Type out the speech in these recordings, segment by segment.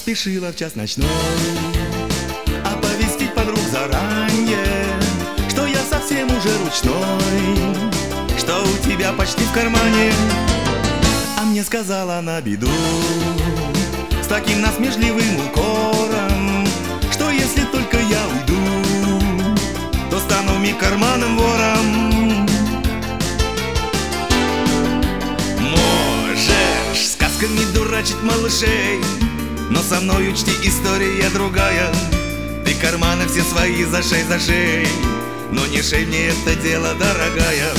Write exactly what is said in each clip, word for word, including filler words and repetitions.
поспешила в час ночной оповестить подруг заранее, что я совсем уже ручной, что у тебя почти в кармане. А мне сказала на беду с таким насмешливым укором, что если только я уйду, то стану миг карманным вором. Можешь сказками дурачить малышей, но со мной учти, история другая. Ты карманы все свои зашей, зашей, но не шей мне это дело, дорогая.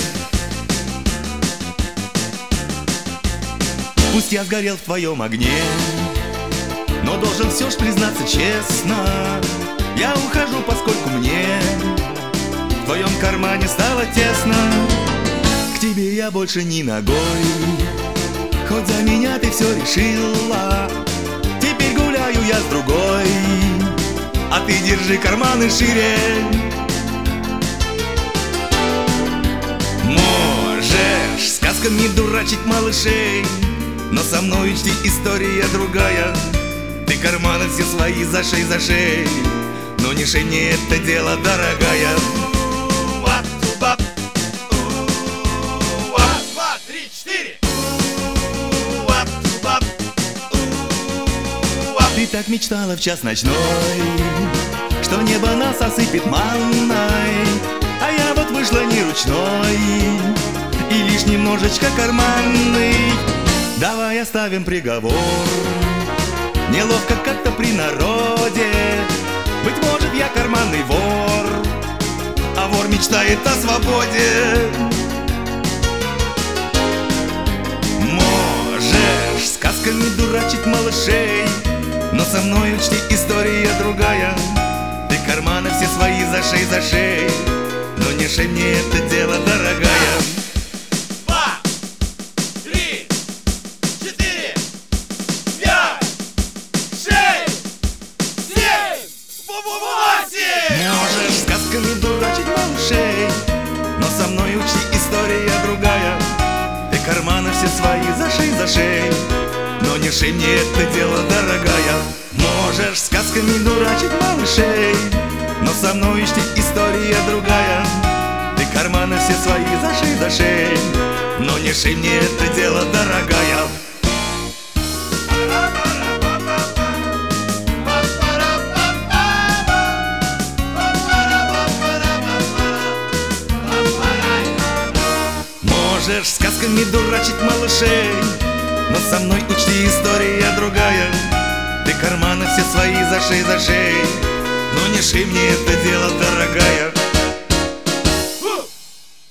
Пусть я сгорел в твоем огне, но должен все ж признаться честно, я ухожу, поскольку мне в твоем кармане стало тесно. К тебе я больше ни ногой, хоть за меня ты все решила. Теперь гуляю я с другой, а ты держи карманы шире. Можешь сказками дурачить малышей, но со мной учти, история другая. Ты карманы все свои зашей, зашей, но не шей мне это дело, дорогая. Ты так мечтала в час ночной, что небо нас осыпет манной, а я вот вышла не ручной и лишь немножечко карманный. Давай оставим приговор, неловко как-то при народе. Быть может, я карманный вор, а вор мечтает о свободе. Можешь сказками дурачить малышей, но со мной учти, история другая. Ты карманы все свои зашей, зашей, но не шей мне это дело, дорогая. Два, три, четыре, пять, шесть, семь, восемь. Можешь сказками дурачить малышей, но со мной учти, история другая. Ты карманы все свои зашей, зашей, но не шей мне это дело, дорогая. Можешь сказками дурачить малышей, но со мной учти, история другая. Ты карманы все свои зашей, зашей, но не шей мне это дело, дорогая. Можешь сказками дурачить малышей, но со мной учти, история другая. Ты карманы все свои зашей, зашей, но не шей мне это дело, дорогая.